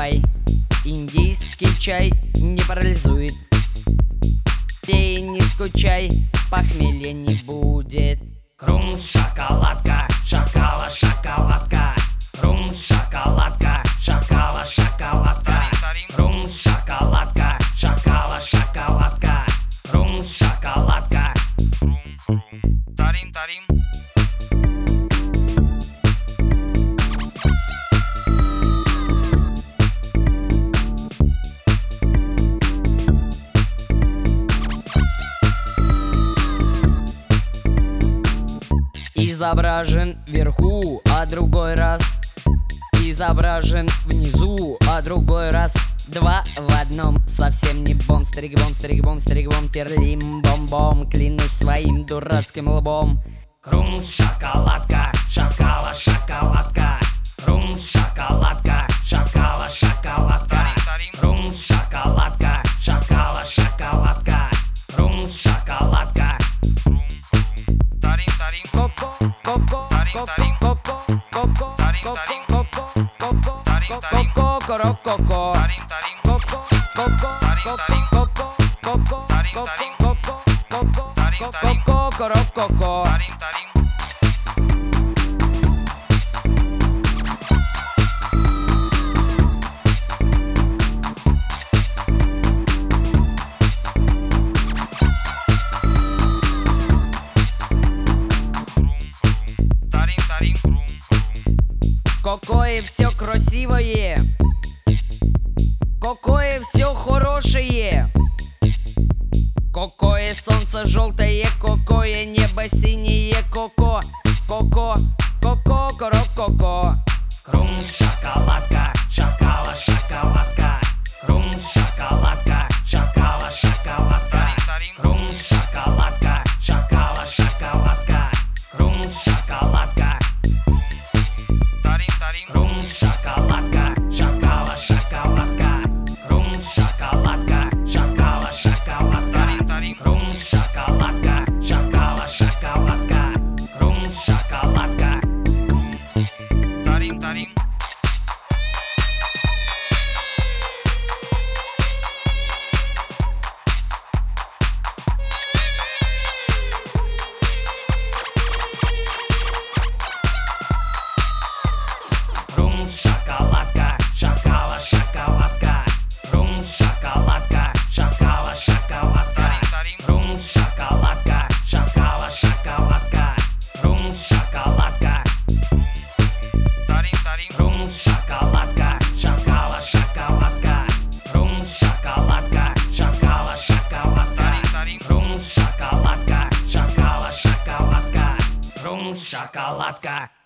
давай. Индийский чай не парализует. Пей, не скучай, похмелья не будет. Крум, шоколадка, шокола, шоколадка. Крум, шоколадка, шокола, шоколадка. Крум, шоколадка, шокола, шоколадка. Крум, шоколадка. Хрум, хрум, тарим, тарим. Изображен вверху, а другой раз изображен внизу, а другой раз. Два в одном, совсем не бом. Старик-бом, старик-бом, старик-бом, перлим-бом-бом. Клянусь своим дурацким лбом. Крум, шоколадка, шокола, шоколадка. Крум, шоколадка, шокола, шоколадка. Крум, шоколадка, шокола, шоколадка. Крум, шоколадка. Хрум, хрум, тарим, тарим. Коко, коко, Тарим, тарим. коко, коко, Тарим, коко, тарим. коко, коко, Тарим, тарим. коко, коко, Тарим, тарим. коко, коко, Тарим, тарим. коко, коко, Тарим, коко, тарим. коко, коко, Тарим, тарим. коко, коко. Тарим, тарим. Тарим, тарим. Хрум, хрум. Какое все красивое, какое все хорошее, какое солнце желтое, какое небо синее, коко, коко, коко, коко. Крум, шоколадка, шокола, шоколадка. Крум, шоколадка, шокола, шоколадка. Крум, шоколадка, шокола, шоколадка. Крум, шоколадка. Тарим, тарим. Крум, шоколадка, шокола, шоколадка. Крум, шоколадка, шокола, шоколадка. Крум, шоколадка, шокола, шоколадка. Крум, шоколадка. Тарим, тарим. Крум, шоколадка, шокола, шоколадка. Крум, шоколадка, шокола, шоколадка. Крум, шоколадка, шокола, шоколадка. Крум, шоколадка. Тарим, тарим. Крум, шоколадка, шокола, шоколадка. Крум, шоколадка, шокола, шоколадка. Крум, шоколадка, шокола, шоколадка. Крум, шоколадка.